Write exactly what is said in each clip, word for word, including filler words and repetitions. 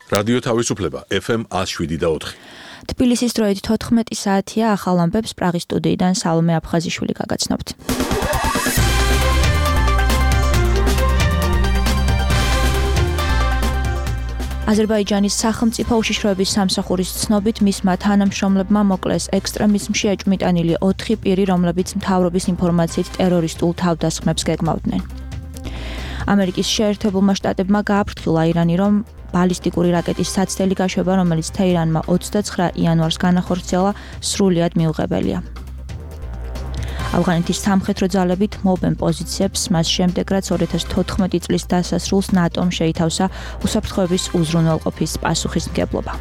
რადიო თავისუფლება ეფ ემ one oh seven და four. თბილისის დროით თოთხმეტი საათია ახალ ამბებს პრაღის სტუდიიდან სალომე აფხაზიშვილი გაგაცნობთ. აზერბაიჯანის სახელმწიფო უშიშროების სამსახურის ცნობით მისმა თანამშრომლებმა მოკლეს ექსტრემიზმში ეჭვმიტანილი ოთხი პირი, რომლებიც მთავრობის ინფორმაციით ტერორისტულ თავდასხმებს გეგმავდნენ. ამერიკის შეერთებულმა შტატებმა გააფრთხილა ირანი, რომ ბალისტიკური რაკეტის საცდელი გაშვება, რომელიც თეირანმა ოცდაცხრა იანვარს განახორციელა, სრულიად მიუღებელია. ავღანეთის სამხედრო ძალებით მობენ პოზიციებს, მას შემდეგ, რაც ორი ათას თოთხმეტი წლის დასასრულს ნატომ შეითავსა უსაფრთხოების უზრუნველყოფის პასუხისმგებლობა.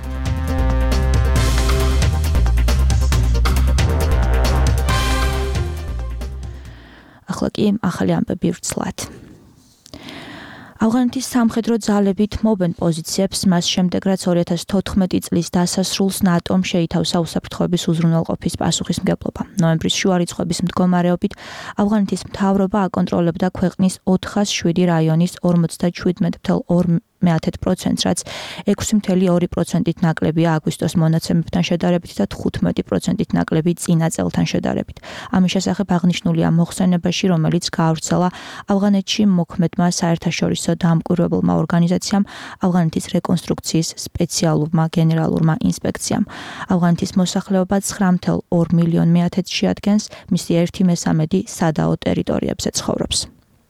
ახლა კი ახალი ამბები ვრცლად. ავღანეთის სამხედრო ძალებით მობენ პოზიციებს, მას შემდეგ, რაც ორი ათას თოთხმეტი წლის დასასრულს ნატომ შეითავსა უსაფრთხოების უზრუნველყოფის პასუხისმგებლობა. ნოემბრის შუა რიცხვების მდგომარეობით ავღანეთის მთავრობა აკონტროლებდა ქვეყნის ოთხას შვიდი რაიონის ორმოცდაშვიდმეტ ფაصლ ორი პროცენტს, რაც ექვსი ფაصლ ორი პროცენტით ნაკლებია აგვისტოს მონაცემებთან შედარებით და თხუთმეტი პროცენტით ნაკლები წინა წელთან შედარებით. ამის შესახებ აღნიშნულია მოხსენებაში, რომელიც გაავრცელა ავღანეთში მოქმედმა საერთაშორისო დამკვირვებელმა ორგანიზაციამ, ავღანეთის რეკონსტრუქციის სპეციალურმა გენერალურმა ინსპექციამ. ავღანეთის მოსახლეობა ცხრა ფაصლ ორი მილიონი მეათედს შეადგენს, მისი ერთი მესამედი სადაო ტერიტორიებზე ცხოვრობს.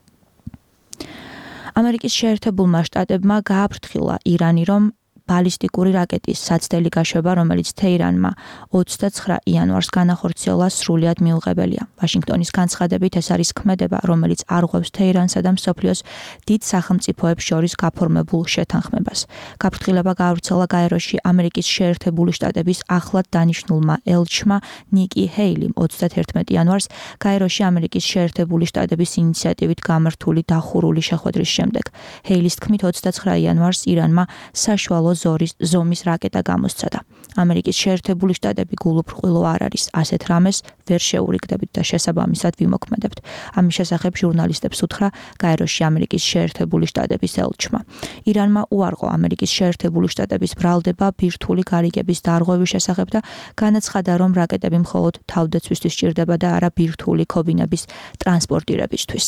ამერიკის შეერთებულმა შტატებმა გააფრთხილა ირანი, რომ ბალისტიკური რაკეტის საცდელი გაშვება, რომელიც თეირანმა ოცდაცხრა იანვარს განახორციელა, სრულიად მიუღებელია. ვაშინგტონის განცხადებით ეს არის ქმედება, რომელიც არღვევს თეირანსა და მსოფლიოს დიდ სახელმწიფოებს შორის გაფორმებულ შეთანხმებას. გაფრთხილება გაავრცელა გაეროში ამერიკის შეერთებული შტატების ახლად დანიშნულმა ელჩმა ნიკი ჰეილიმ ოცდაათერთმეტი იანვარს გაეროში ამერიკის შეერთებული შტატების ინიციატივით გამართული დახურული შეხვედრის შემდეგ. ჰეილის თქმით, ოცდაცხრა იანვარს ირანმა საშუალო ზორის ზომის რაკეტა გამოსცადა. ამერიკის შეერთებული შტატები გულუბრყვილო არ არის, ასეთ რამეს ვერ შეურიგდებით და შესაბამისად ვიმოქმედებთ. ამის შესახებ ჟურნალისტებს უთხრა გაეროში ამერიკის შეერთებული შტატების ელჩმა. ირანმა უარყო ამერიკის შეერთებული შტატების ბრალდება ბირთვული გარიგების დარღვევის შესახებ და განაცხადა, რომ რაკეტები მხოლოდ თავდაცვისთვის სჭირდება და არა ბირთვული ქობინების ტრანსპორტირებისთვის.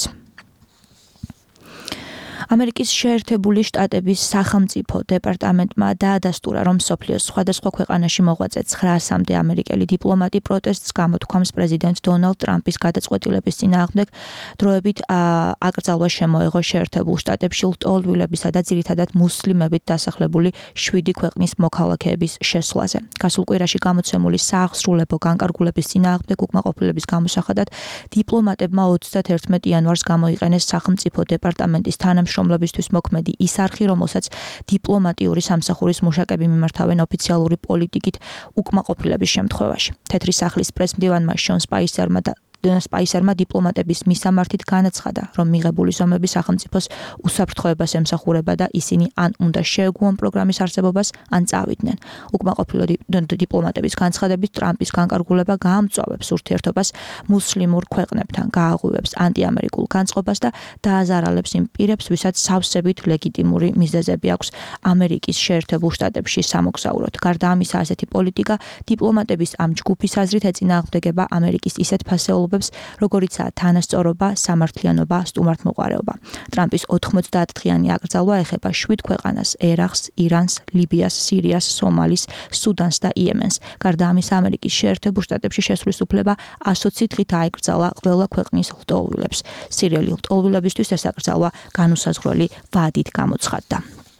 ამერიკის შეერთებული შტატების სახელმწიფო დეპარტამენტმა დაადასტურა, რომ მსოფლიოს სხვადასხვა ქვეყანაში მოღვაწე ცხრაასამდე ამერიკელი დიპლომატი პროტესტს გამოთქვამს პრეზიდენტ დონალდ ტრამპის გადაწყვეტილების წინააღმდეგ, დროებით აკრძალვა შემოეღო შეერთებულ შტატებში ლტოლვილებისა და ძირითადად მუსლიმებით დასახლებული შვიდი ქვეყნის მოქალაქეების შესვლაზე. გასულ კვირაში გამოცემული სააღსრულებო განკარგულების წინააღმდეგ უკმაყოფილების გამოსახადად დიპლომატებმა ოცდაათერთმეტი იანვარს გამოიყენეს სახელმწიფო დეპარტამენტის თანამშრომლობისთვის მოქმედი ის არხი, რომელსაც დიპლომატიური სამსახურის მუშაკები მიმართავენ ოფიციალური პოლიტიკით უკმაყოფილების შემთხვევაში. თეთრი სახლის პრესმდივანმა შონ სპაისერმა და სპაისერმა დიპლომატების მისამართით განაცხადა, რომ მიღებული ზომები სახელმწიფოს უსაფრთხოებას ემსახურება და ისინი ან უნდა შეეგუონ პროგრამის არსებობას, ან წავიდნენ. უკმაყოფილო დიპლომატების განცხადებით, ტრამპის განკარგულება გაამწვავებს ურთიერთობას მუსლიმურ ქვეყნებთან, გააღვივებს ანტიამერიკულ განწყობას და დააზარალებს იმ პირებს, ვისაც სავსებით ლეგიტიმური მიზეზები აქვს ამერიკის შეერთებულ შტატებში სამოგზაუროდ. გარდა ამისა, ასეთი პოლიტიკა დიპლომატების ამ ჯგუფის აზრით ეწინააღმდეგება ამერიკის ისეთ ფასეულობებს, როგორიცაა თანასწორობა, სამართლიანობა, სტუმართმოყვარეობა. ტრამპის ოთხმოცდაათდღიანი აკრძალვა ეხება შვიდ ქვეყანას: ერაყს, ირანს, ლიბიას, სირიას, სომალის, სუდანს და იემენს. გარდა ამისა, ამერიკის შეერთებულ შტატებში შესვლის უფლება ასოცი დღით აეკრძალა ყველა ქვეყნის ლტოლვილებს. სირიელი ლტოლვილებისთვის ეს აკრძალვა განუსაზღვრელი ვადით გამოცხადდა.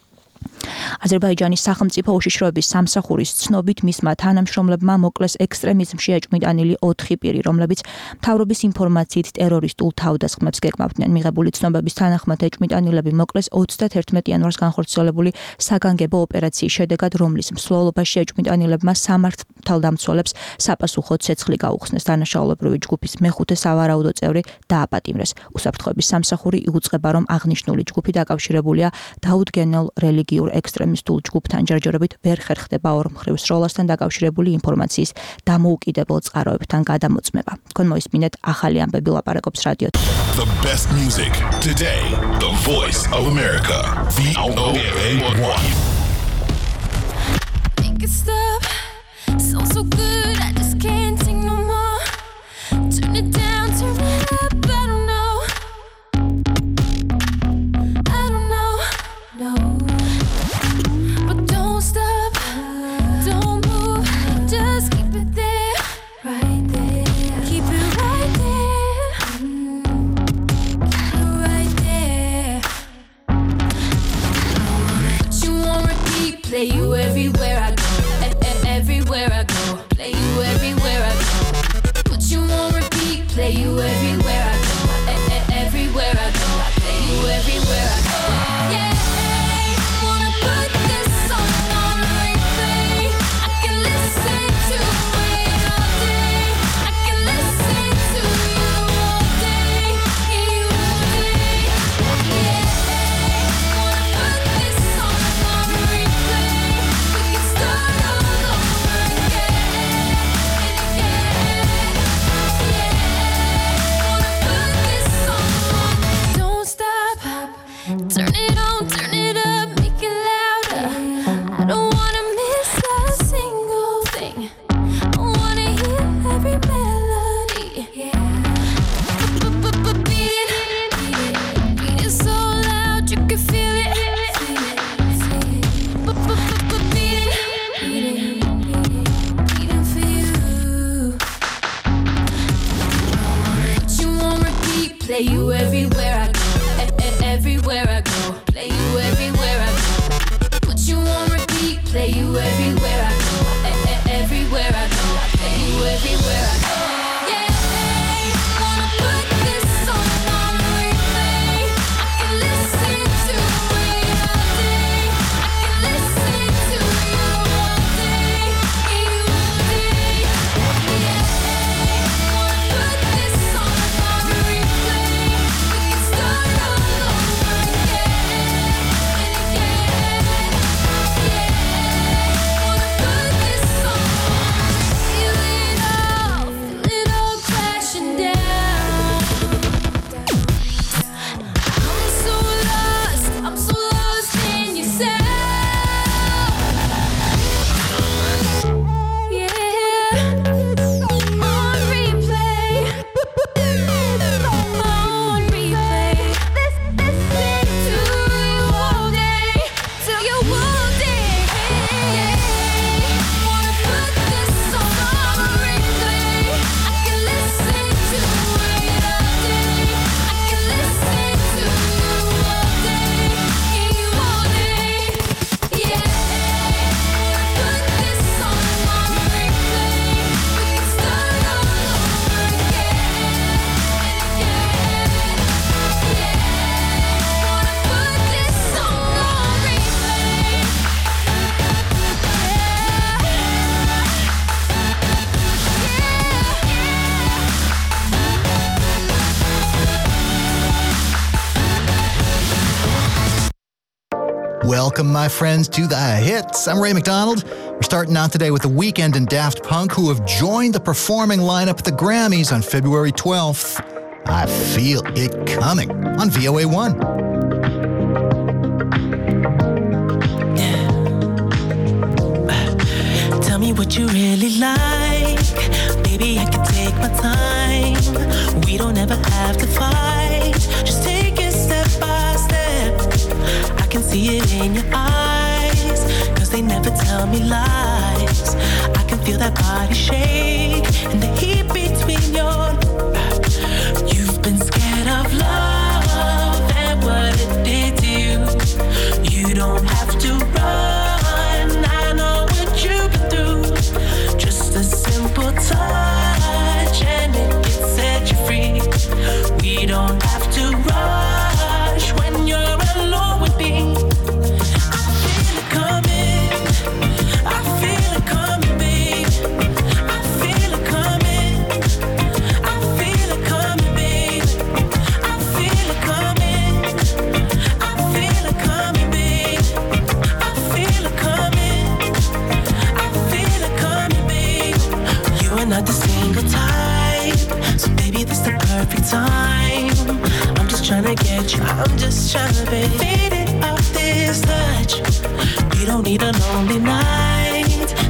აზერბაიჯანის სახელმწიფო უშიშროების სამსახურის ცნობით მისმა თანამშრომლებმა მოკლეს ექსტრემიზმში ეჭვმიტანილი ოთხი პირი, რომლებიც მთავრობის ინფორმაციით ტერორისტულ თავდასხმებს გეგმავდნენ. მიღებული ცნობების თანახმად ეჭვმიტანილები მოკლეს ოცდაათერთმეტი იანვარს განხორციელებული საგანგებო ოპერაციის შედეგად, რომლის მსვლელობაში ეჭვმიტანილებმა სამართალდამცველებს საპასუხო ცეცხლი გაუხსნეს. დანაშაულებრივი ჯგუფის მეხუთე სავარაუდო წევრი დააპატიმრეს. უსაფრთხოების სამსახური იუწყება, რომ აღნიშნული ჯგუფი დაკავშირებულია დაუდგენელ რელიგიურ ექსტრემისტულ ჯგუფთან ჯერჯერობით ვერ ხერხდება ორმხრივ სროლასთან დაკავშირებული ინფორმაციის დამოუკიდებელ წყაროებთან გადამოწმება. თქვენ მოისმინეთ ახალი ამბები ლაპარაკობს რადიო. The best music today. The voice of America. V O A one. it stop. Sounds so good, I just can't take no more. Turn it down, turn it up, I don't know. I don't know, no. But don't stop, don't move, just keep it there, right there. Keep it right there, keep it right there. Put you on repeat, play you everywhere I go, e- e- everywhere I go. Play you everywhere I go. Put you on repeat, play you everywhere I go, e- e- everywhere I go. Play you everywhere I go. Yeah, wanna put this song on replay. I can listen to it all day. I can listen to you all day, you all day. Yeah, wanna put this song on replay. We can start all over again and again. Yeah, wanna put this song on. Don't stop. Turn it on, turn it up, make it louder. I don't wanna miss a single thing. I wanna hear every melody. Yeah. Beat it, beat it, beat it so loud you can feel it. Beat it, beat it, beat it for you. Put you on repeat, play you everywhere I go, e- e- everywhere I go. Play you everywhere I go. Put you on repeat, play you everywhere I go, e- e- everywhere I go. Play you everywhere I go. Yeah, wanna put this song on replay. I can listen to it all day. I can listen to you all day, you all day. Yeah, wanna put this song on replay. We can start all over again and again. Yeah, wanna put this song on. Feel it all, feel it all crashing down. I'm so lost, I'm so lost in your sound. Yeah, on replay, on replay. Listen to you all day, to you all day. Wanna put this song on replay. I can listen to it all day. I can listen to you all day, you all day. Yeah, put this song on replay. We can start all over again and again. Yeah, wanna put this song on replay. Welcome, my friends, to The Hits. I'm Ray McDonald. We're starting out today with The Weeknd and Daft Punk, who have joined the performing lineup at the Grammys on February twelfth. I Feel It Coming on V O A one. Tell me what you really like. Baby, I can take my time. We don't ever have to fight. Just take it step by step. I can see it in your eyes, 'cause they never tell me lies. I can feel that body shake and the heat between your. You've been scared of love and what it did to you. You don't have to run. I know what you've been through. Just a simple touch and it can set you free. We don't have to rush when you're alone with me. I feel it coming. I feel it coming, babe. I feel it coming. I feel it coming, babe. I feel it coming. I feel it coming, babe. I feel it coming. I feel it coming, babe. You are not the single type, so baby, this the perfect time. I'm just trying to get you. I'm just trying to be faded off this touch. We don't need a lonely night.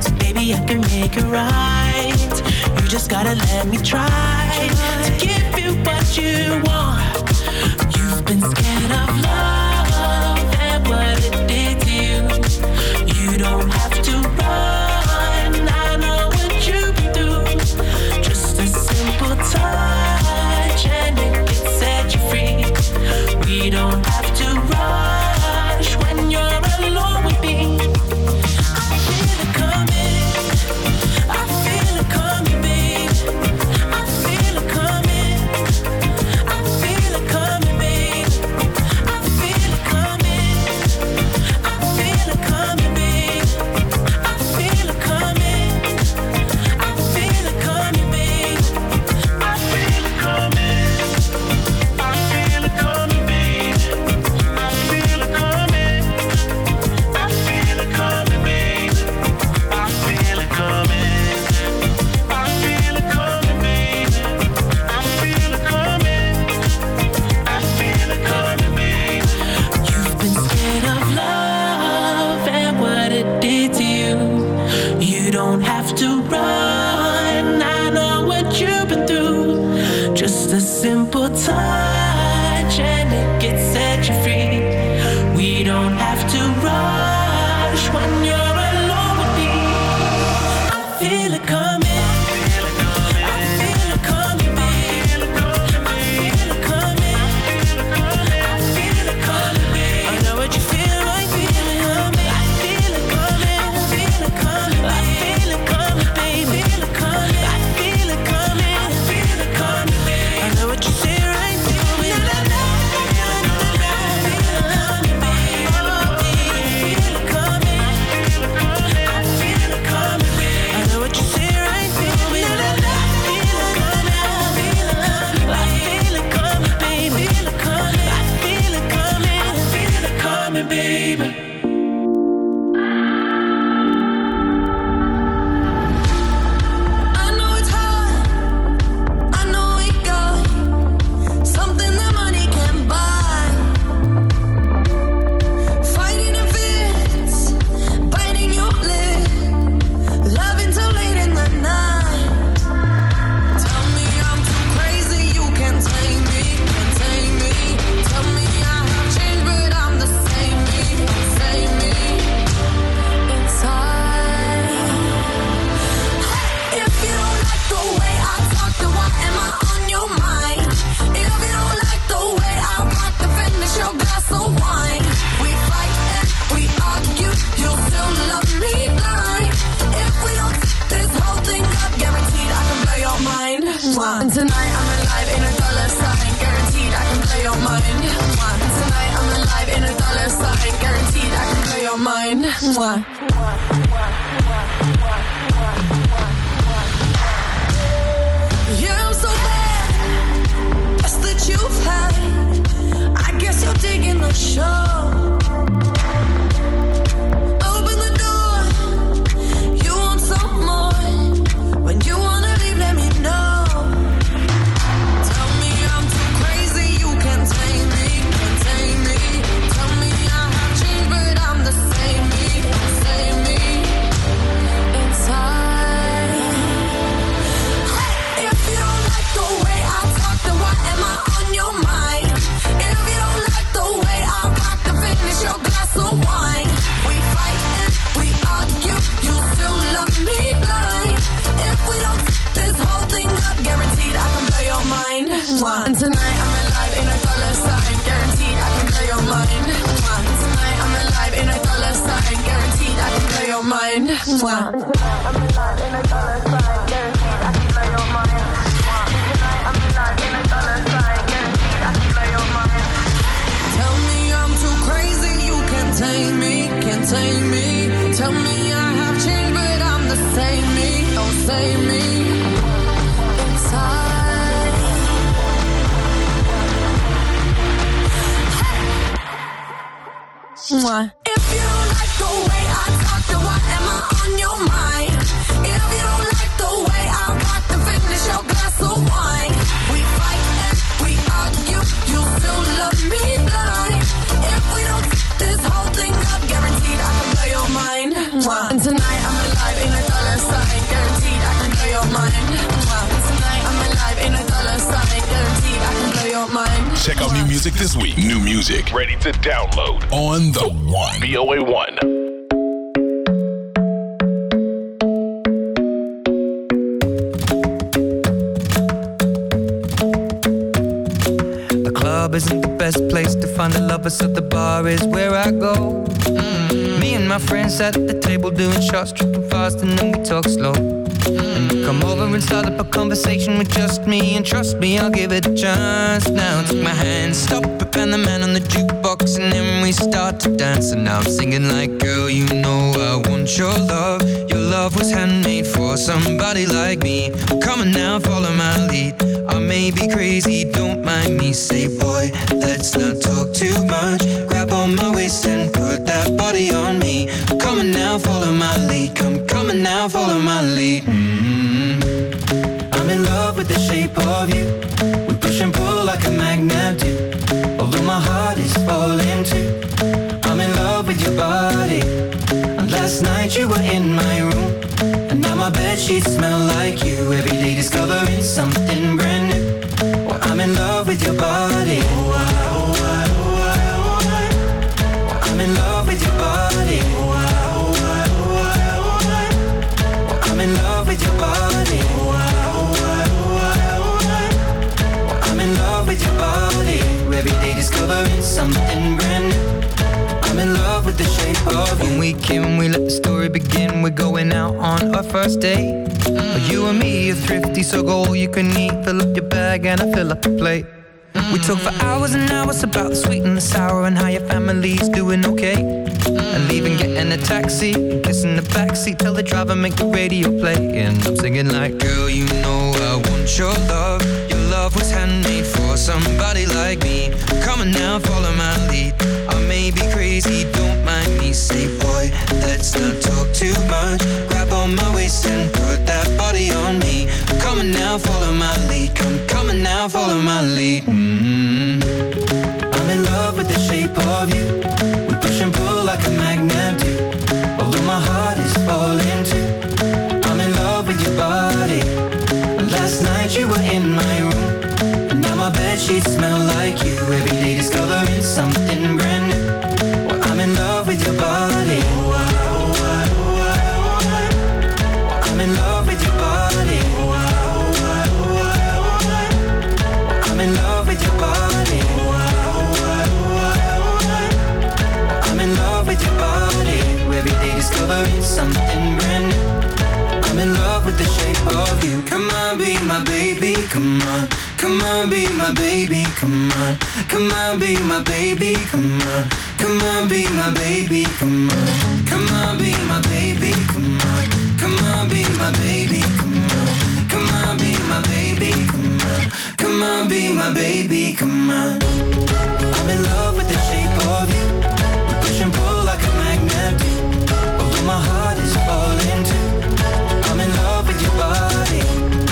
maybe I can make it right. You just gotta let me try to give you what you want. You've been scared of love and what it did to you. You don't have to run, I know what you've been through. Just a simple touch and it can set you free. We don't have to rush when you're alone with me. I feel it coming, I feel it coming, babe. I feel it coming, I feel it coming, babe. I feel it coming, I feel it coming, babe. I feel it coming, I feel it coming, babe. I feel it coming, I feel it coming, babe. I feel it coming, I feel it coming, babe. I feel it coming, I feel it coming, babe. I feel it coming, I feel it coming, babe. You've been scared of love and what it did to you. You don't have to run, I know what you've been through. Just a simple touch and it can set you free. We don't have to rush when you're alone with me. I feel it coming, I feel it coming, babe. I feel it coming, I feel it coming, babe. I know what you feel, I feel it coming. I feel it coming, I feel it coming, I feel it coming, babe. I feel it coming, I feel it coming, I feel it coming, babe. I know what you say right through me. I feel it coming, babe. I feel it coming, I feel it coming, babe. I know what you say right through me. I feel it coming, I feel it coming, I feel it coming, babe. I feel it coming, I feel it coming, I feel it coming, baby. I know it's hard, I know we got something that money can't buy. Fighting in fits, biting your lip, loving till late in the night. Tell me I'm too crazy, you can't tame me, can't tame me. Tell me I have changed, but I'm the same me, same me. Inside. If you don't like the way I talk, then why am I on your mind? If you don't like the way I rock, then finish your glass of wine. We fight and we argue, you'll still love me blind. If we don't set this whole thing up, guaranteed I can blow your mind. And tonight I'm alive in a dollar sign, guaranteed I can blow your mind. And tonight I'm alive in a dollar sign, guaranteed I can blow your mind. You're so bad, best that you've had. I guess you're digging the show. Open the door, you want some more. When you wanna leave, let me know. Tell me I'm too crazy, you can't tame me, can't tame me. Tell me I have changed, but I'm the same me, same me. Inside. If you don't like the way I talk, then why am I on your mind? If you don't like the way I rock, then finish your glass of wine. We fight and we argue, you still love me blind. If we don't set this whole thing up, guaranteed I can blow your mind. And tonight I'm alive in a dollar sign, guaranteed I can blow your mind. And tonight I'm alive in a dollar sign, guaranteed I can blow your mind. And tonight I'm alive in a dollar sign, guaranteed I can blow your mind. Tonight I'm alive in a dollar sign, guaranteed I can blow your mind. Tell me I'm too crazy, you can't tame me, can't tame me. Tell me I have changed, but I'm the same me, don't save me. Inside. If you don't like the way I talk, then why am I on your mind? If you don't like the way I rock, then finish your glass of wine. We fight and we argue, you still love me blind. If we don't set this whole thing up, guaranteed I can blow your mind. And tonight I'm alive in a dollar don't mind. Check out new music this week. New music ready to download on the one. V O A one. The club isn't the best place to find the lovers, so the bar is where I go. Mm-hmm. Me and my friends sat at the table doing shots, tripping fast, and then we talk slow. And you come over and start up a conversation with just me, and trust me, I'll give it a chance. Now take my hand, stop it, and the man on the jukebox, and then we start to dance. And now I'm singing like, girl, you know I want your love. Your love was handmade for somebody like me. Come on now, follow my lead. I may be crazy, don't mind me. Say, boy, let's not talk too much. Grab on my waist and put that body on me. Come on now, follow my lead. Come, come on now, follow my lead. Mm-hmm. I'm in love with the shape of you. We push and pull like a magnet do. Although my heart is falling too. I'm in love with your body. And last night you were in my room. And now my bedsheets smell like you. Every day discovering something brand new. Well, I'm in love with your body. Oh, I, oh, I, oh, I, oh, I. Well, I'm in love with your body. Oh, I, oh, I, oh, I, oh, I. Well, I'm in love with your body. Oh, I, oh, I, oh, I, oh, I. Well, I'm in love with your body. Every day discovering something brand new. I'm in love with the shape of you. When we came, we let the story begin. We're going out on our first date. Mm. You and me are thrifty, so go all you can eat. Fill up your bag and I fill up the plate. Mm. We talk for hours and hours about the sweet and the sour and how your family's doing okay. Mm. And leaving, getting a taxi, kissing the backseat, tell the driver make the radio play. And I'm singing like, girl, you know I want your love. Your love was handmade for somebody like me. Come on now, follow my lead. I may be crazy, don't mind me. Say, boy, let's not talk too much. Grab on my waist and put that body on me. Come on now, follow my lead. Come, come on now, follow my lead. Mm-hmm. I'm in love with the shape of you. We push and pull like a magnet do. Although my heart is falling too. I'm in love with your body. Last night you were in my room. And now my bedsheets smell like you. Every day discovering something brand new. Well, I'm in love with your body. Oh, I, oh, I, oh, I, oh, I. Well, I'm in love with your body. Oh, I, oh, I, oh, I, oh, I. Well, I'm in love with your body. Oh, I, oh, I, oh, I, oh, I. Well, I'm in love with your body. Every day discovering something brand new. I'm in love with the shape of you. Come on, be my baby, come on. Come on, be my baby, come on. Come on, be my baby, come on. Come on, be my baby, come on. Come on, be my baby, come on. Come on, be my baby, come on. Come on, be my baby, come on. Come on, be my baby, come on. I'm in love with the shape of you. We push and pull like a magnet do. Although my heart is falling too. I'm in love with your body.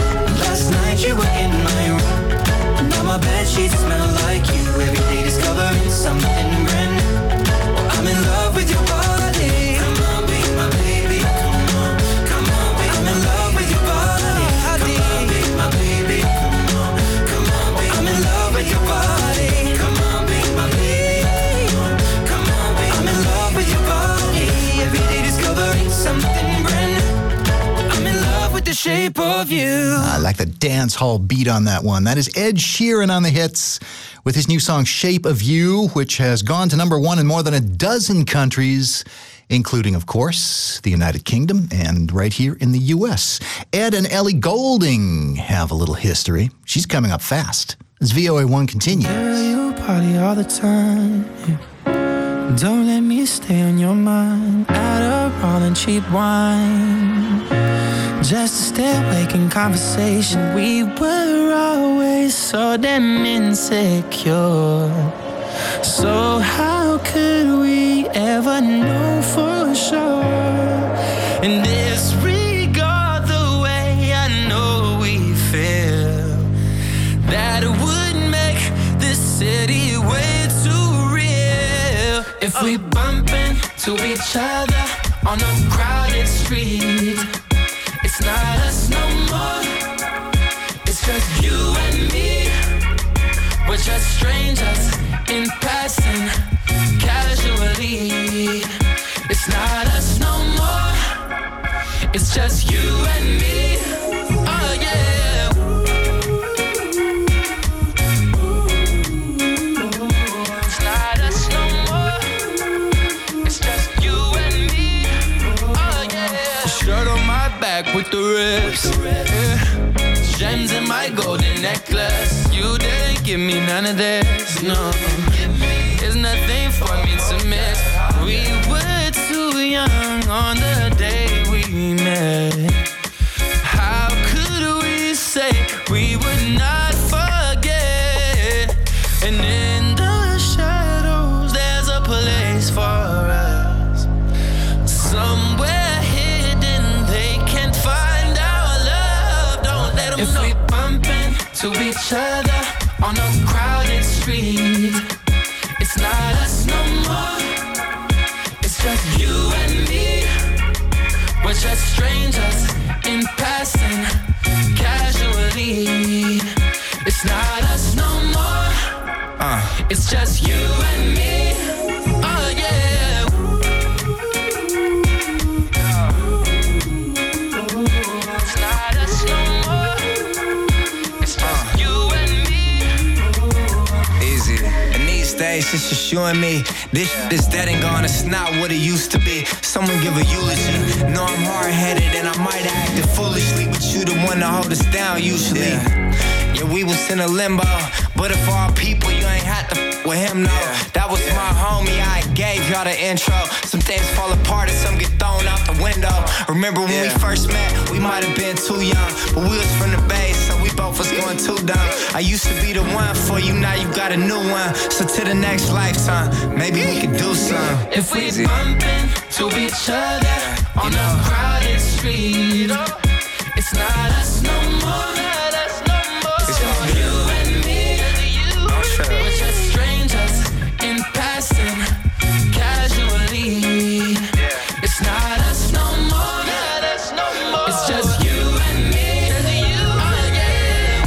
Last night you were in my room. Now my bedsheets smell like you. Every day discovering something brand new. Well, I'm in love with your body. Come on, be my baby. Come on, come on, be I'm in love with your body. Come on, be my baby. Come on, come on, be I'm in love with your body. Come on, be my baby. Come on, be I'm in love with your body. Every day discovering something brand new. The shape of you. I like the dance hall beat on that one. That is Ed Sheeran on the hits with his new song Shape of You, which has gone to number one in more than a dozen countries, including, of course, the United Kingdom and right here in the U S. Ed and Ellie Goulding have a little history. She's coming up fast as V O A one continues. Girl, you party all the time. Yeah. Don't let me stay on your mind. Adderall and cheap wine. Just to stay awake in conversation. We were always so damn insecure. So how could we ever know for sure? And disregard the way I know we feel. That it would make this city way too real. If we bump into each other on a crowded street, it's not us no more. It's just you and me. We're strangers in passing, casually. It's not us no more. It's just you and me. Oh yeah. It's not us no more. It's just you and me. Oh yeah. Shirt on my back with the rips. Yeah. Gems in my golden necklace. You didn't give me none of this. No. There's nothing for me to miss. We were too young on the day we met. How could we say we would not forget? And in the shadows there's a place for us. Somewhere hidden they can't find our love. Don't let them if know. If we bump into each other on a crowded street, it's not us no more. It's just you and me. We're just strangers in passing, casually. It's not us no more. Uh. It's just you and me. Oh yeah. It's not us no more. It's just uh. you and me. Easy. In these days, it's just you and me. This shit is dead and gone, it's not what it used to be. Someone give a eulogy. Know I'm hard-headed and I might have acted foolishly, but you the one to hold us down usually. Yeah, yeah we was in a limbo, but if all people, you ain't had to f- with him, no. Yeah. That was yeah. my homie, I gave y'all the intro. Some things fall apart and some get thrown out the window. Remember when yeah. we first met, we might have been too young, but we was from the Bay, so we both was going too dumb. I used to be the one for you, now you got a new one. So to the next lifetime, maybe we could do something. If we bump into each other on a crowded street, it's not us no more. It's just you and me. We're just strangers in passing, casually. It's not us no more. It's just you and me. Oh yeah.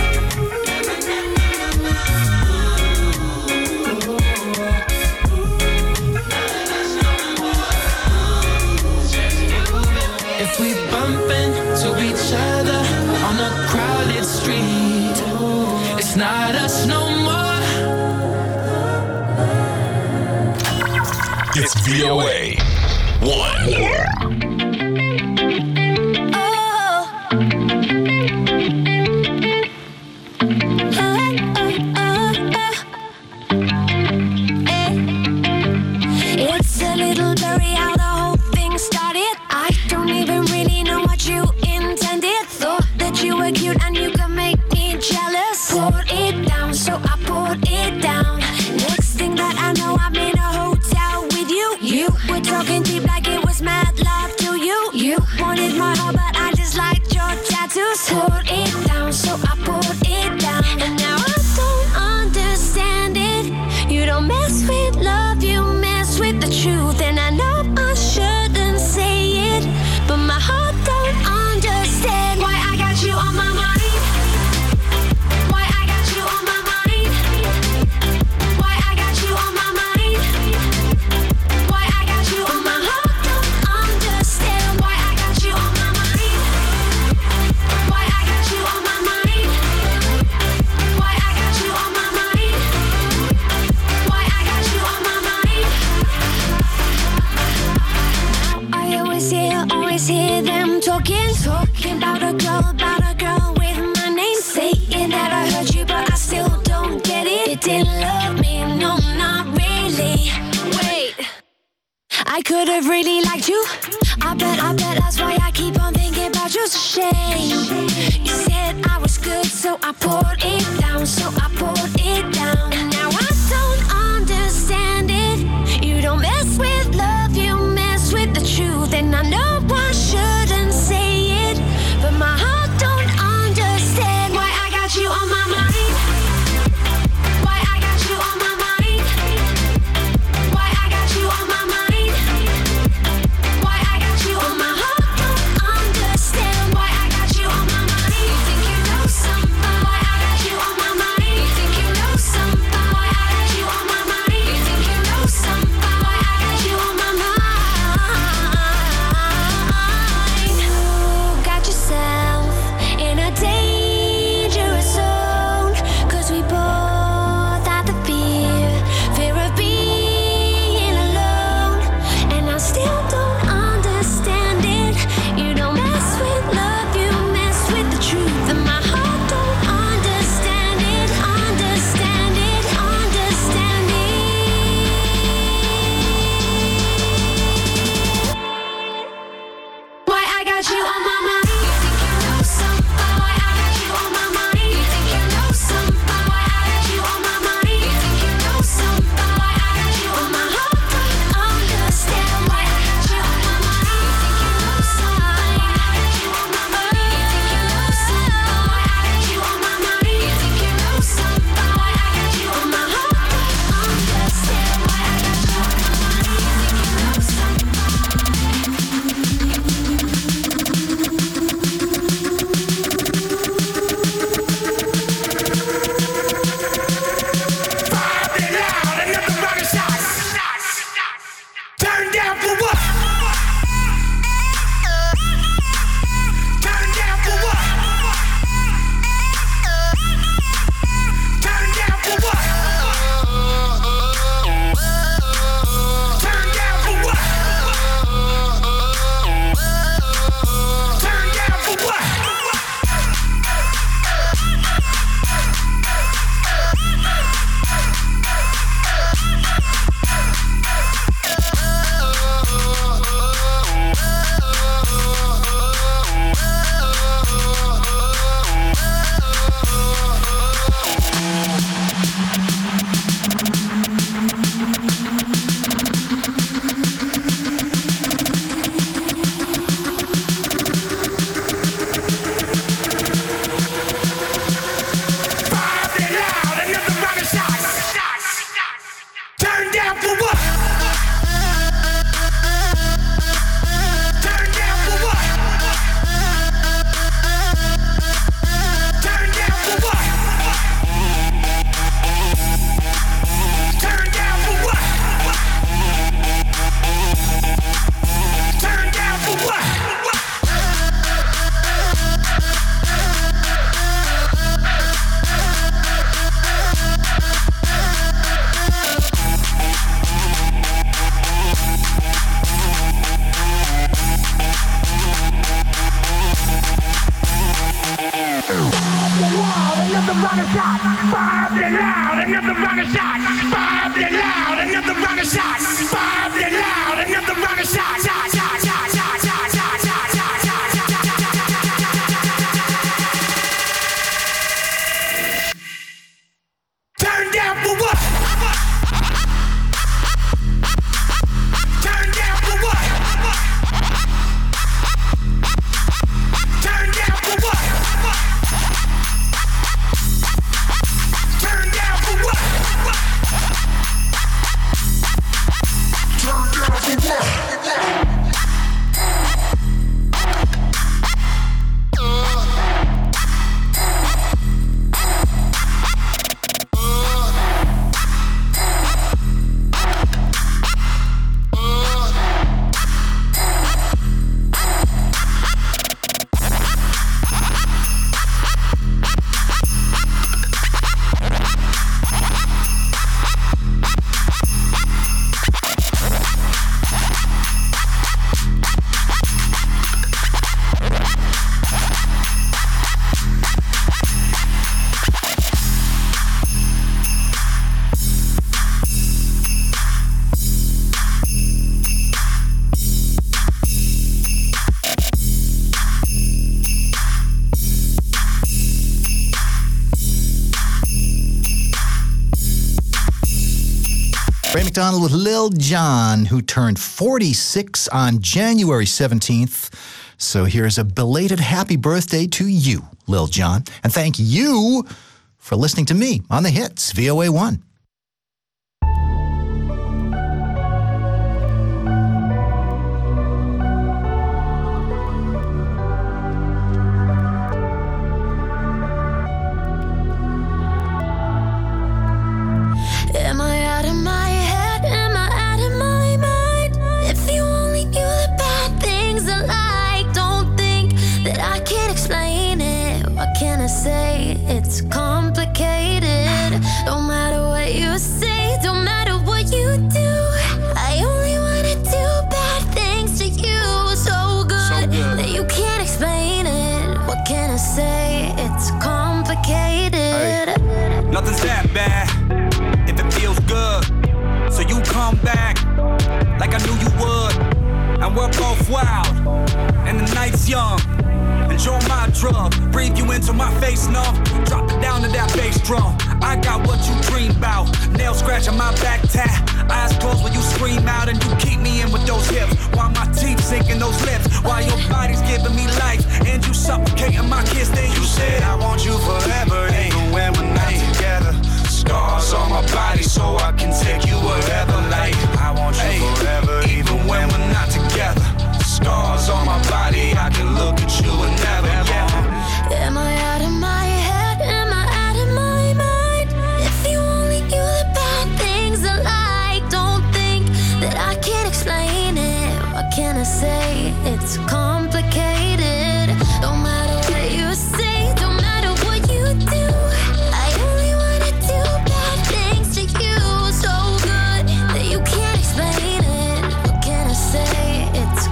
If we bump into each other on a crowded street, it's not us no more. It's V O A one. Put it down, so I put it down. And now I don't understand it. You don't mess with love, you mess with the truth. And I know I shouldn't say it, but my heart don't understand why I got you on my mind. Why I got you on my mind. Why I got you on my mind. Why I got you on my heart don't understand why I got you on my mind. Why I got you on my mind. Why I got you on my mind. Why I got you on my mind. I always hear, always hear them talking, talking about a girl, about a girl with my name, saying that I heard you, but I still don't get it. You didn't love me, no, not really. Wait, I could have really liked you. I bet, I bet that's why I keep on thinking about you. It's a shame. You said I was good, so I poured it down, so I poured it down. And now I don't understand it. You don't mess with love, you mess with the truth. And I know I shouldn't say it, but my heart don't understand why I got you on my mind. Why I got you on my mind. Why I got you on my mind. Why I got you on my heart don't understand why I got you on my mind. You think you know something? Why I got another round of shots. Five the loud, another round of shots. Five the loud, another round of shots. Shot, shot, shot, shot, shot, shot, shot, shot, shot, shot. Turn down for what? Turn down for what? Turn down for what? Turn down for what? Turn down for what? Ray McDonald with Lil Jon, who turned forty-six on January seventeenth. So here's a belated happy birthday to you, Lil Jon. And thank you for listening to me on the hits, V O A one. Am I out of my head? Am I out of my mind? If you only knew the bad things I like, don't think that I can't explain it. What can I say? It's complicated. Don't matter what you say, don't matter what you do. I only wanna do bad things to you. So good, so good that you can't explain it. What can I say? It's complicated. Hey, nothing's that bad. If it feels good, so you come back like I knew you would. And we're both wild, and the night's young. Enjoy my drug, breathe you into my face numb. Drop it down to that bass drum. I got what you dream about. Nail scratch on my back tat. Eyes closed when you scream out, and you keep me in with those hips. While my teeth sink in those lips. While your body's giving me life, and you suffocating my kiss. Then you said I want you forever, even when we're not together. Scars on my body so I can take you wherever. Like I want you hey, forever, even when we're not together. Scars on my body, I can look at you and never. Yeah. Am I out of my head? Am I out of my mind? If you only knew the bad things I like, don't think that I can't explain it. What can I say? It's complicated. Don't matter what you say, don't matter what you do. I only wanna do bad things to you. So good that you can't explain it. What can I say? It's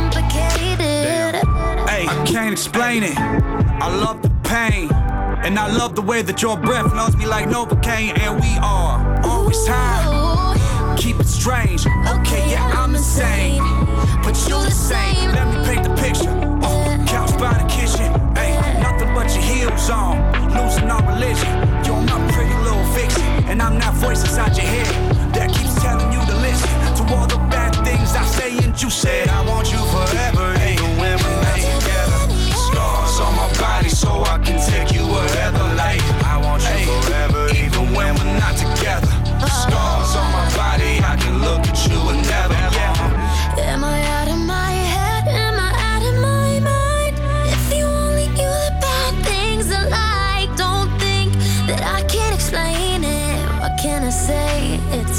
complicated. Hey, I can't explain it. I love the pain, and I love the way that your breath knows me like Novocaine. And we are always high. Keep it strange. Okay, yeah, I'm insane, but you the same. Let me paint the picture. Uh, couch by the kitchen. Hey, nothing but your heels on. Losing our religion. You're my pretty little fiction, and I'm that voice inside your head that keeps telling you to listen to all the bad things I say. And you said I want you forever, even when we're not together. Scars on my body so I can take you wherever. Like I want you hey, forever, even when we're not together. Scars on my body, I can look at you and never. Yeah. Am I out of my head? Am I out of my mind? If you only knew the bad things I like, don't think that I can't explain it. What can I say? It's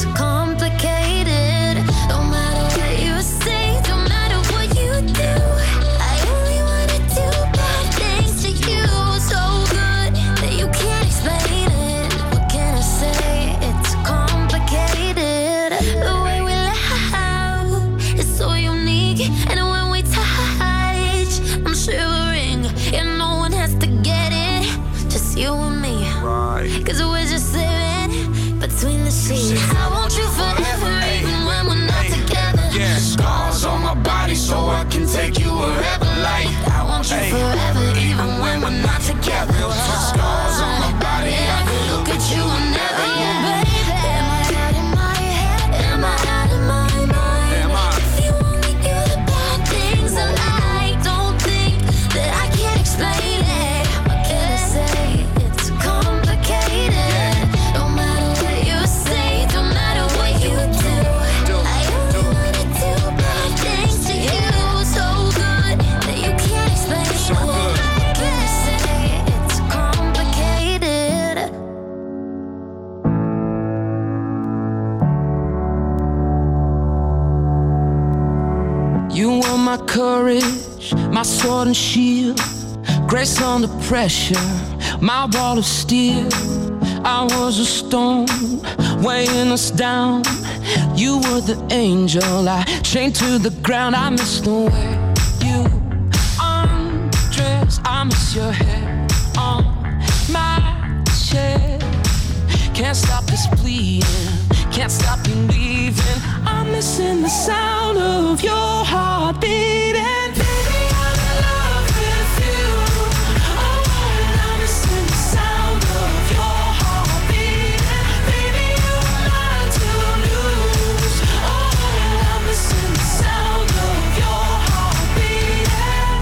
complicated. Don't matter what you say, don't matter what you do. I only wanna do bad things to you. So good that you can't explain it. What can I say? It's complicated. The way we laugh is so unique, and when we touch, I'm shivering. And no one has to get it, just you and me. Right. Cause we're just living You were my courage, my sword and shield, grace under pressure, my wall of steel. I was a stone weighing us down. You were the angel I chained to the ground. I miss the way you undress. I miss your hair on my chest. Can't stop this bleeding, can't stop you leaving. I'm missing the sound of your heart beating. Baby, I'm in love with you. Oh, and I'm missing the sound of your heart beating. Baby, you're mine to lose. Oh, and I'm missing the sound of your heart beating.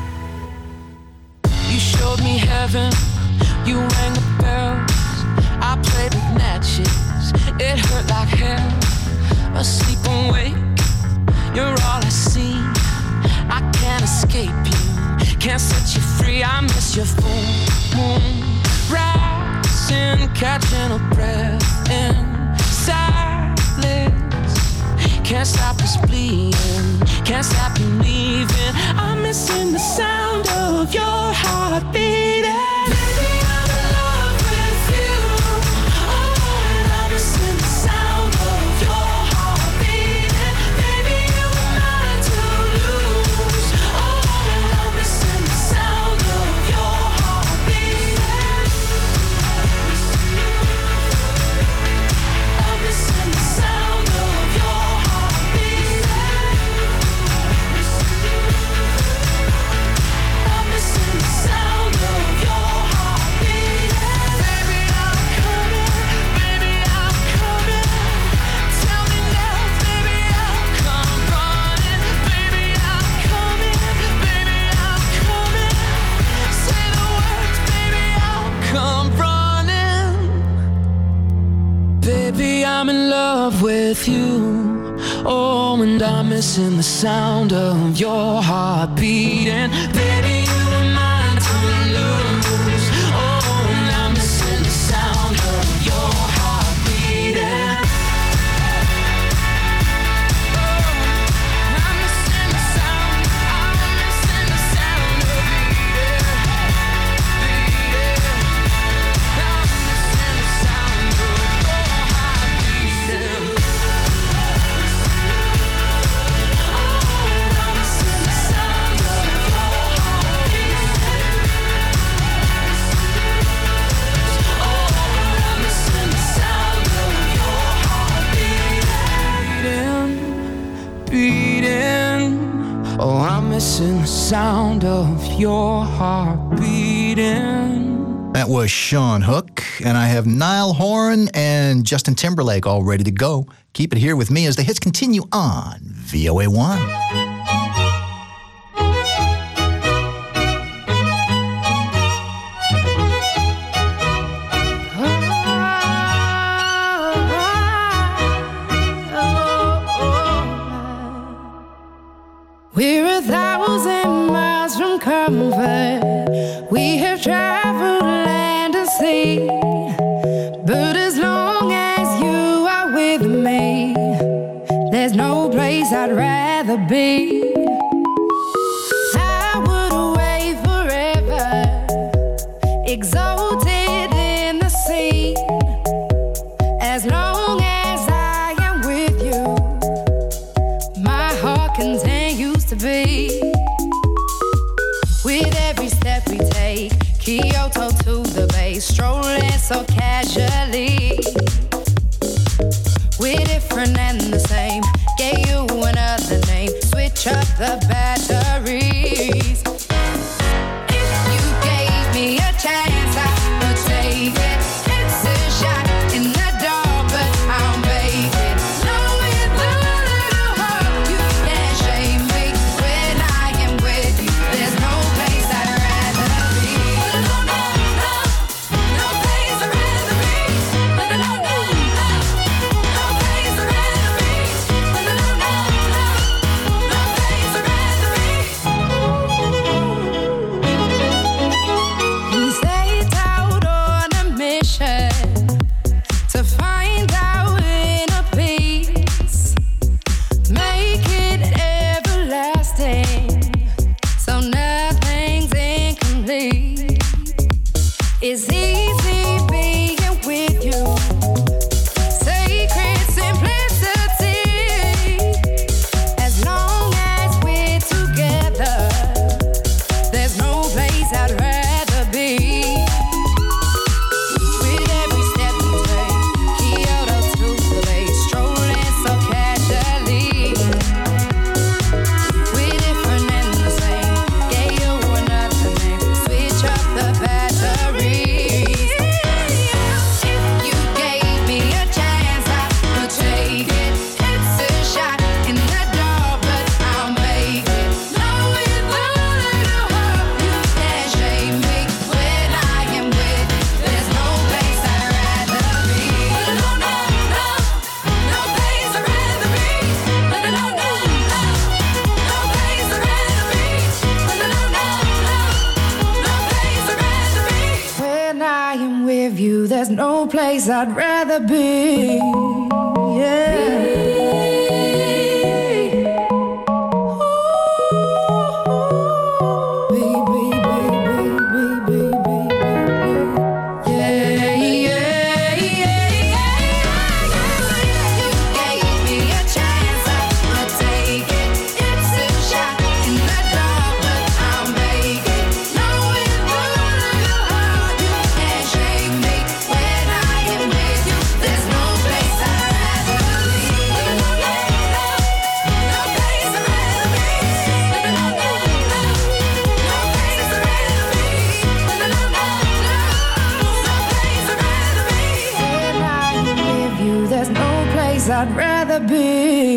You showed me heaven, you rang the bells. I played with matches, it hurt like hell. Asleep awake, you're all I see. I can't escape you, can't set you free. I miss your full moon rising, catching a breath in silence. Can't stop this bleeding, can't stop you leaving. I'm missing the sound of your heart beating. I'm in love with you. Oh, and I'm missing the sound of your heart beating. Baby, you were mine to lose. Oh, and I'm missing the sound of your heart beating. Oh, I'm missing the sound of your heart beating. That was Sean Hook, and I have Niall Horan and Justin Timberlake all ready to go. Keep it here with me as the hits continue on V O A one. We're a thousand miles from comfort. We have traveled land and sea. But as long as you are with me, there's no place I'd rather be. I would away forever, exalted in the sea. As long as I am with you, my heart continues to be. With every step we take, Kyoto to the bay, strolling so casually. We're different and the same, gave you another name, switch up the batteries. If you gave me a chance, I would take it. It's a shot in the dark, but I'll make it. Knowing the little heart, you can't shame me. When I am with you, there's no place I'd rather be. No, no, no, no place I'd rather be. place I'd rather be. Yeah. I'd rather be.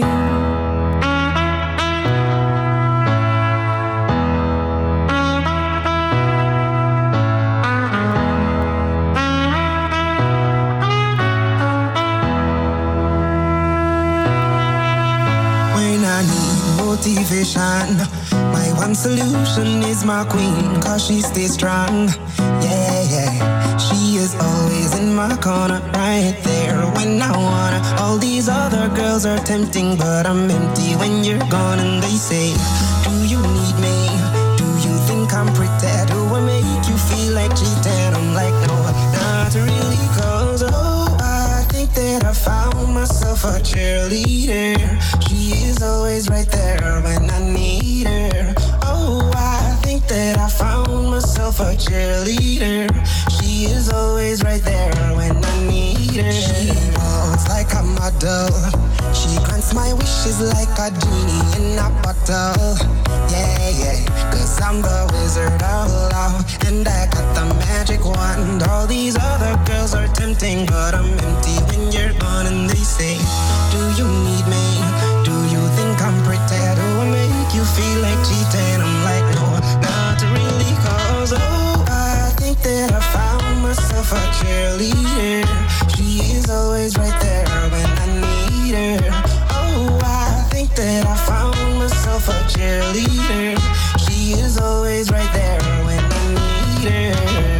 When I need motivation, my one solution is my queen, cause she stays strong. Yeah, yeah. She is always in my corner, right there when I wanna. All these other girls are tempting, but I'm empty when you're gone. And they say, do you need me? Do you think I'm pretty? Do I make you feel like cheating? I'm like, no, not really, cause oh, I think that I found myself a cheerleader. She is always right there when I need her. Oh, I think that I found myself a cheerleader. She is always right there when I need her. She walks like a model. She grants my wishes like a genie in a bottle. Yeah, yeah, cause I'm the wizard of love, and I got the magic wand. All these other girls are tempting, but I'm empty when you're gone. And they say, do you need me? Do you think I'm pretty? Do I make you feel like cheating? I'm like, no, not really, cause oh, I think that I found myself a cheerleader. She is always right there when I need her. Oh, I think that I found myself a cheerleader. She is always right there when I need her.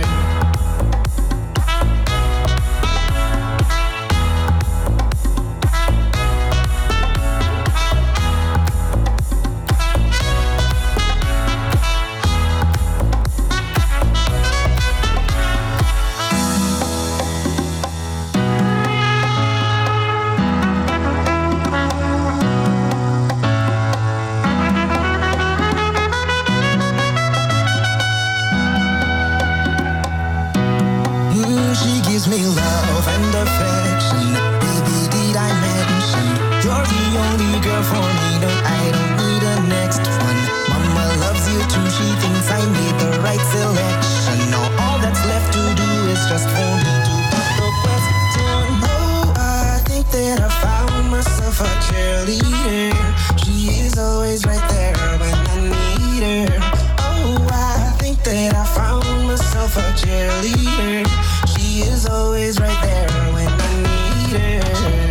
Me love and affection. Baby, did I mention you're the only girl for me? No, I don't need a next one. Mama loves you too. She thinks I made the right selection. Now all that's left to do is just for me to put the question. Oh, I think that I found myself a cheerleader. She is always right there when I need her. Oh, I think that I found myself a cheerleader. She is always right there when I need her.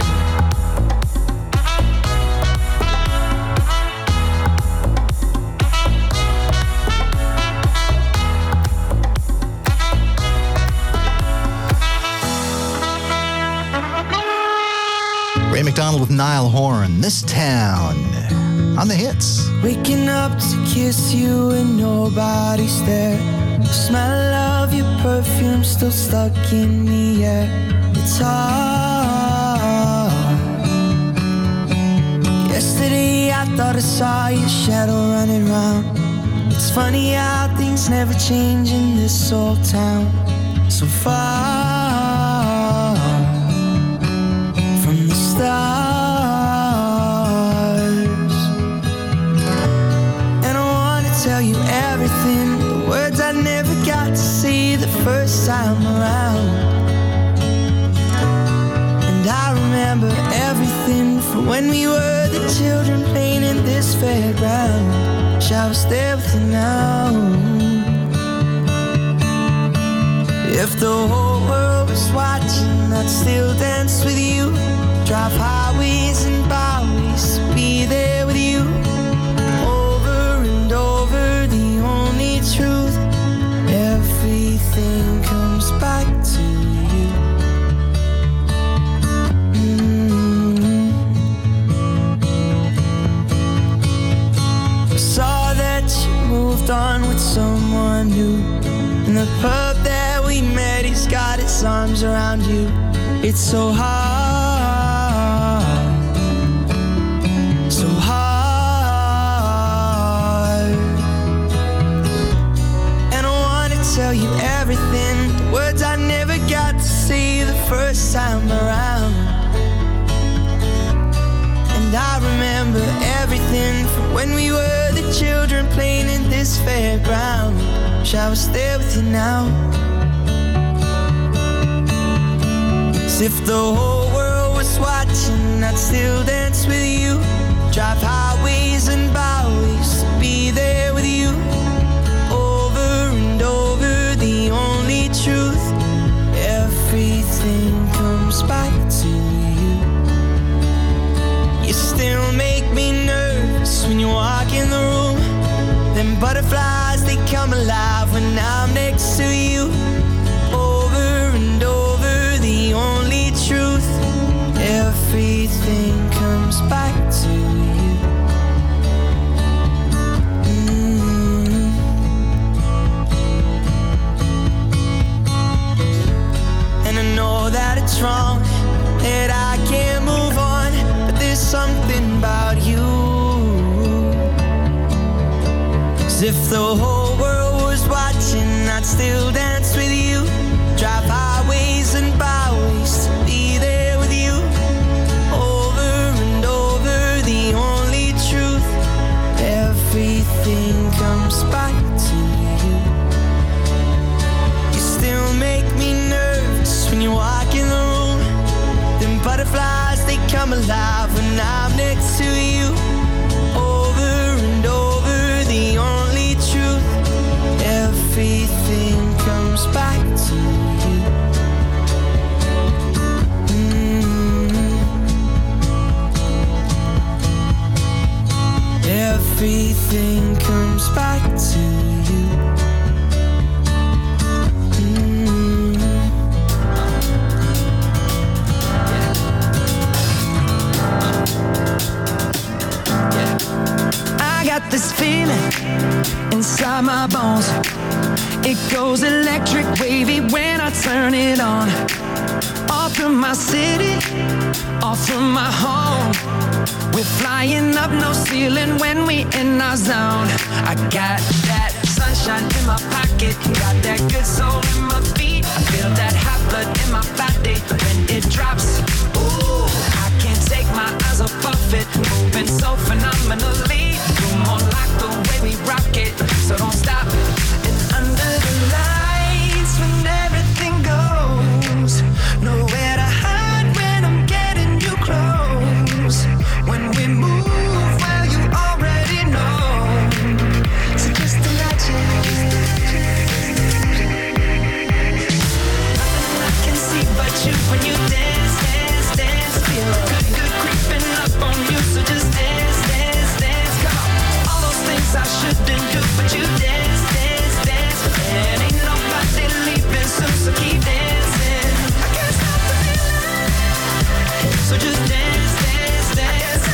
Ray McDonald with Niall Horan, This Town, on the hits. Waking up to kiss you and nobody's there. The smell of your perfume still stuck in the air. It's hard. Yesterday I thought I saw your shadow running round. It's funny how things never change in this old town. So far from the stars. And I wanna tell you everything, words I never got to see the first time around. And I remember everything from when we were the children playing in this fairground. Shall I stay with you now? If the whole world was watching, I'd still dance with you. Drive highways and byways, be there with you. Over and over, the only truth. Everything comes back to you. its arms around you. It's so hard, so hard. And I wanna tell you everything, the words I never got to say the first time around. And I remember everything from when we were the children playing in this fairground. Wish I was there with you now. As if the whole world was watching, I'd still dance with you. Drive highways and byways to be there with you. Over and over, the only truth. Everything comes back to you. You still make me nervous when you walk in the room. Them butterflies, they come alive when I'm next to you. Over and over, the only truth. Everything comes back to you. Mm. And I know that it's wrong, that I can't move on, but there's something about you. As if the whole world was watching, I'd still dance with you. Drive highways and byways to be there with you. Over and over, the only truth. Everything comes back to you. You still make me nervous when you walk in the room. Them butterflies, they come alive when I'm next to you. Over and over, the only truth. Everything comes back to you. Mm. Everything comes back to you. Mm. I got this feeling inside my bones. It goes electric wavy when I turn it on. Off from my city, off from my home. We're flying up, no ceiling when we in our zone. I got that sunshine in my pocket, got that good soul in my feet. I feel that hot blood in my body when it drops. Ooh, I can't take my eyes off of it, moving so phenomenally. You're more like the way we rock it, so don't stop. And under the lights when everything goes, nowhere to hide when I'm getting you close. When we move, well, you already know. So just imagine. Nothing I can see but you when you dance, dance, dance. Feel good, good creeping up on you. So just dance, dance, dance. Come on. All those things I shouldn't do, but you dance, dance, dance. And ain't nobody leaving soon, so keep dancing. I can't stop the feeling. So just dance, dance, dance.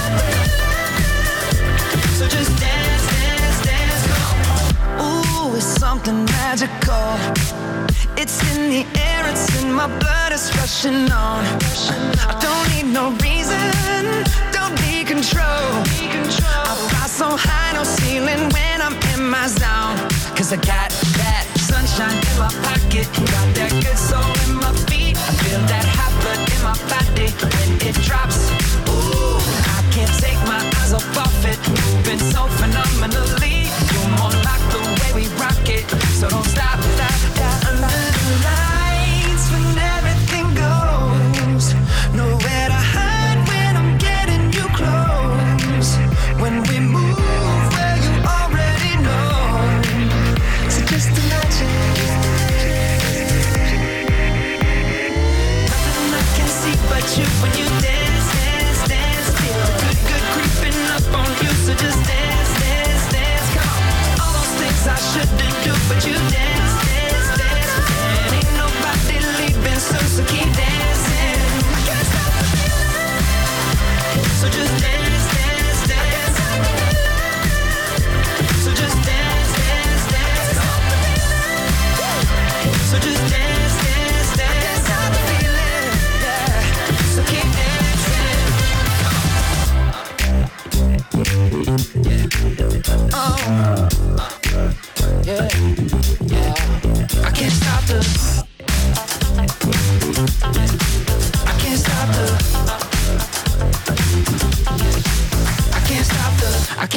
So just dance, dance, dance. Ooh, it's something magical. It's in the air, it's in my blood, it's rushing on. I don't need no reason, don't need control. I fly so high, no ceiling when I'm in my zone. Cause I got that sunshine in my pocket, got that good soul in my feet. I feel that hot blood in my body when it drops. Ooh, I can't take my eyes off of it, moving so phenomenally. You're more like the way we rock it, so don't stop, stop, stop. Under the lights when everything goes, nowhere to hide when I'm getting you close. When we move, well, you already know. So just imagine.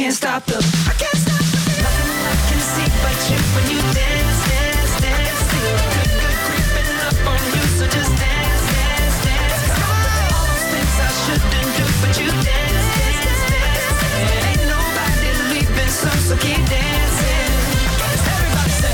can't stop the, I can't stop the feeling. Nothing I can see but you when you dance, dance, dance. Feel good, good creeping up on you, so just dance, dance, dance. All those things I shouldn't do, but you dance, dance, dance. And ain't nobody leaving, so so keep dancing. Everybody say.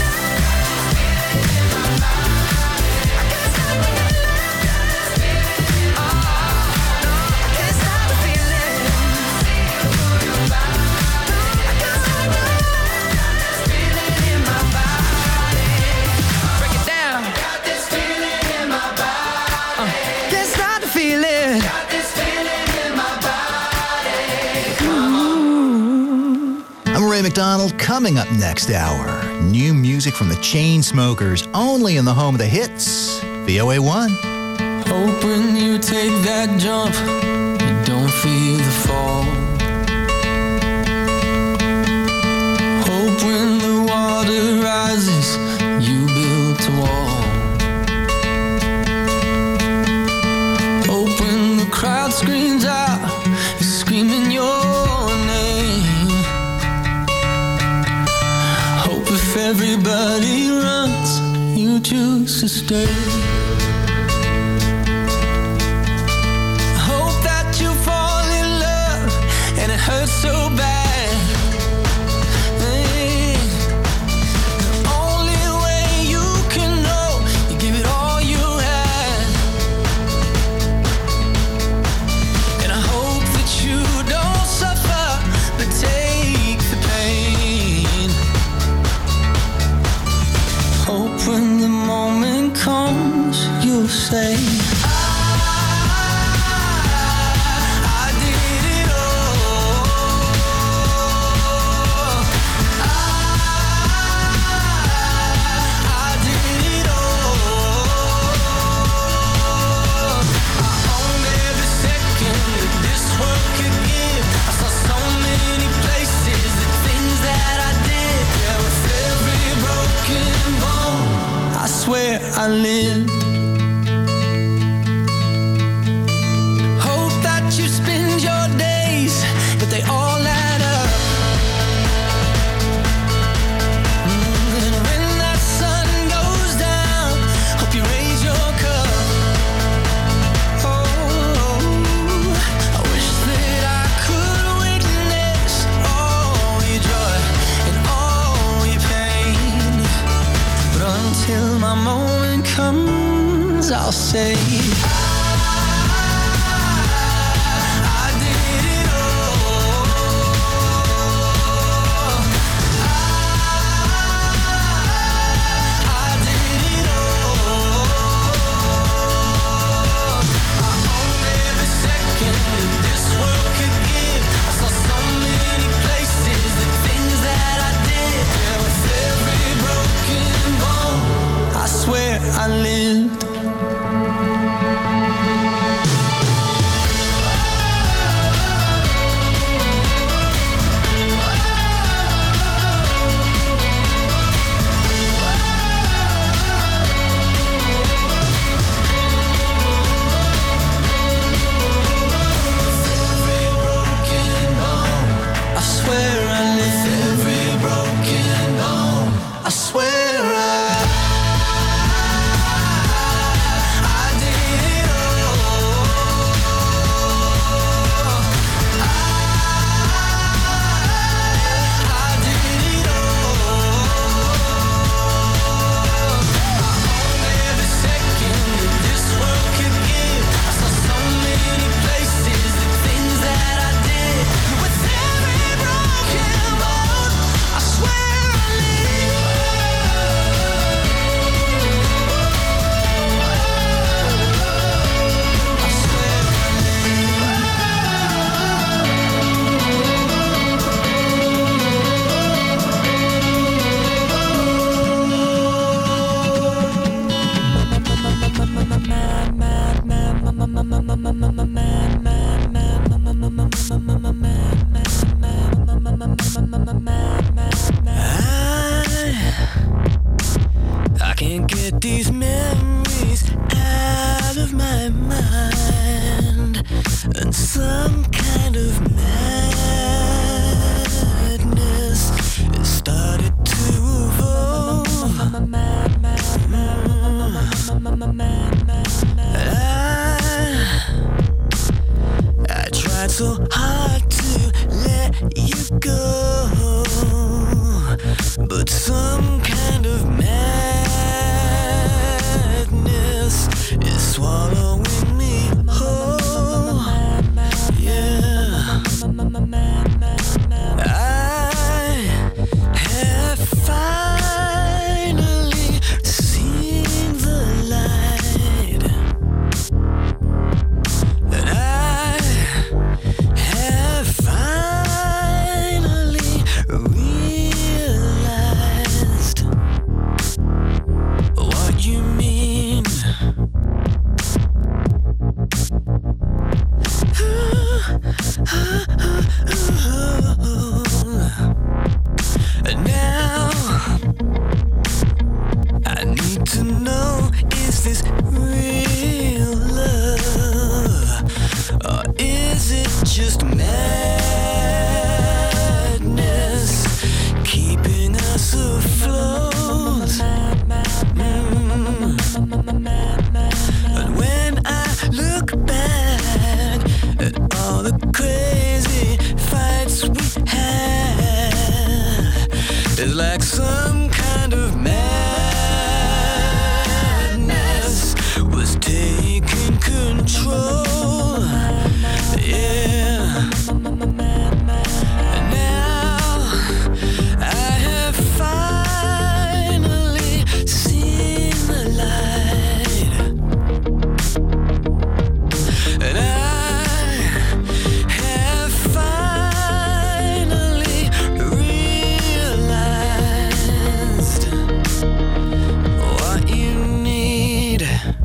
Ray McDonald. Coming up next hour, new music from the Chainsmokers, only in the home of the hits, V O A one. Hope when you take that jump, you don't feel the fall. Hope when the water rises, you build a wall. Hope when the crowd screams out, you're screaming your name. If everybody runs, you choose to stay. Hope that you fall in love and it hurts so bad. Hey, the only way you can know, you give it all you had. And I hope that you don't suffer, but take the pain. Hope when the moment comes, you'll say, I, I did it all. I, I did it all. I owned every second that this world could give. I saw so many places, the things that I did. Yeah, with every broken bone, I swear I lived. Hope that you spend your days, but they all add up. Mm, and when that sun goes down, hope you raise your cup. Oh, I wish that I could witness all your joy and all your pain. But until my moment comes, I'll say, I did it all. I did it all. I owned every second that this world could give. I saw so many places, the things that I did. Yeah, with every broken bone, I swear I lived. I swear I live. Every broken bone, I swear I, I did it all. I did it all. I owned every second that this world could give. I saw so many places, the things that I did. With every broken bone, I swear I live. I swear I I can't get these memories out of my mind, and some kind of madness tried so hard to let you go, but some kind of madness is swallowing me whole. Yeah, I have finally seen the light, and I have finally realized what you mean. And now I need to know, is this real love, or is it just madness keeping us afloat? Mm. But when I look back at all the crazy fights we had, it's like some kind of madness was taking control. Yeah. And now I have finally seen the light, and I have finally realized what you need.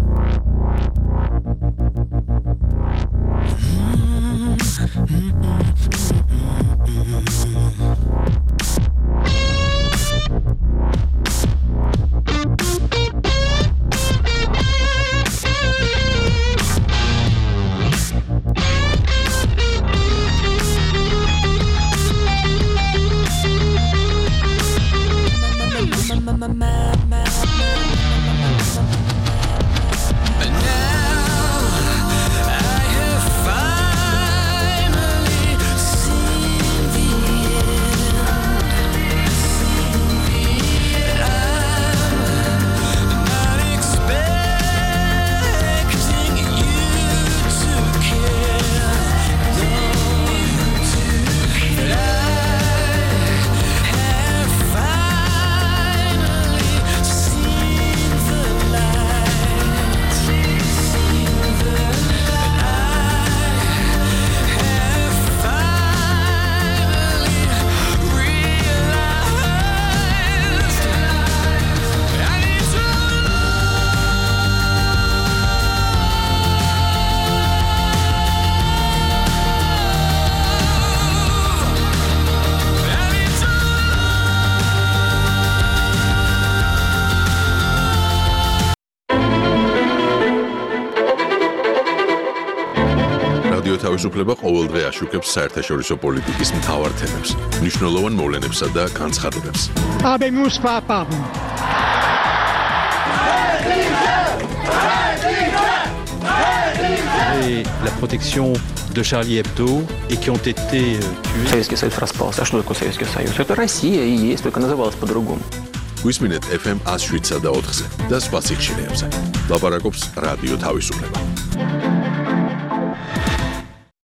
And now I have finally seen the end. I'm not expecting you to care. No, but I have finally seen the light, and I have finally realized I need to რადიო თავისუფლება ყოველდღე აშუქებს საერთაშორისო პოლიტიკის მთავარ თემებს, მნიშვნელოვან მოვლენებსა და განცხადებებს. Habemos papa. Et la protection de Charlie Hebdo et qui ont été euh, tués. Советский Союз распался. А что такое Советский Союз? Это Россия и есть, только называлась по-другому. გვისმინეთ эф ემ one oh seven და ოთხზე და სხვა სიხშირეებზე. ლაპარაკობს რადიო თავისუფლება.